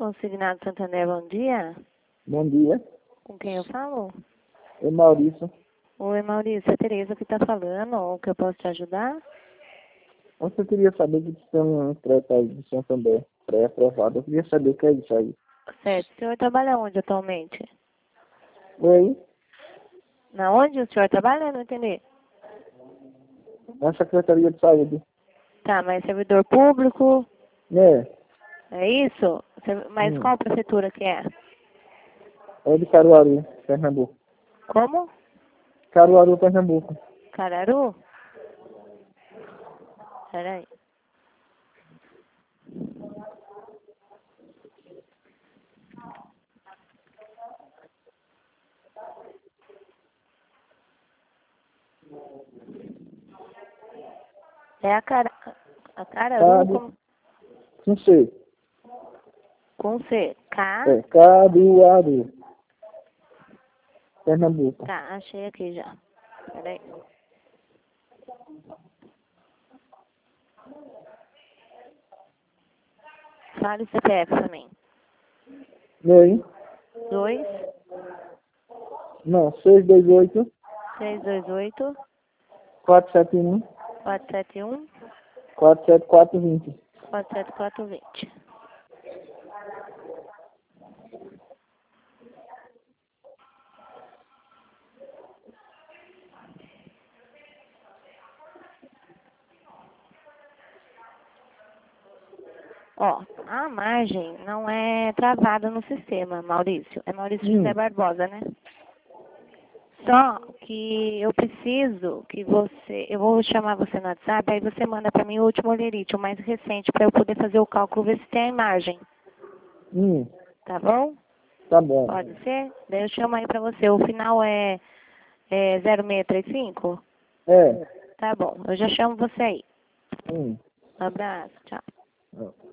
Consignado Santander, bom dia. Bom dia, Com quem eu falo? é Maurício. Oi, Maurício, é a Tereza que está falando. O que eu posso te ajudar? Você queria saber que tem um crédito aí de Santander pré-aprovado. Eu queria saber o que é isso aí. Certo. O senhor trabalha onde atualmente? Oi, Na onde o senhor trabalha? Não entendi. na Secretaria de Saúde. Tá, mas servidor público? É, É isso? Mas qual prefeitura que é? é de Caruaru, Pernambuco. Como? Caruaru, Pernambuco. Cararu? Peraí. É a Cararu Com C. com C. K? É, Caruaru, Pernambuco. Tá, achei aqui já. Peraí. Fale o CPF também. Oi, 2, não, 628 328 471 471 47420. 47420. Ó, a margem não é travada no sistema, Maurício. É Maurício José Barbosa, né? Só que eu preciso que você... Eu vou chamar você no WhatsApp, aí você manda pra mim o último olerite, o mais recente, pra eu poder fazer o cálculo, ver se tem a imagem. Tá bom? Tá bom. Pode ser? Daí eu chamo aí pra você. O final é 0635? É. Tá bom, eu já chamo você aí. Hum. Um abraço, tchau. É.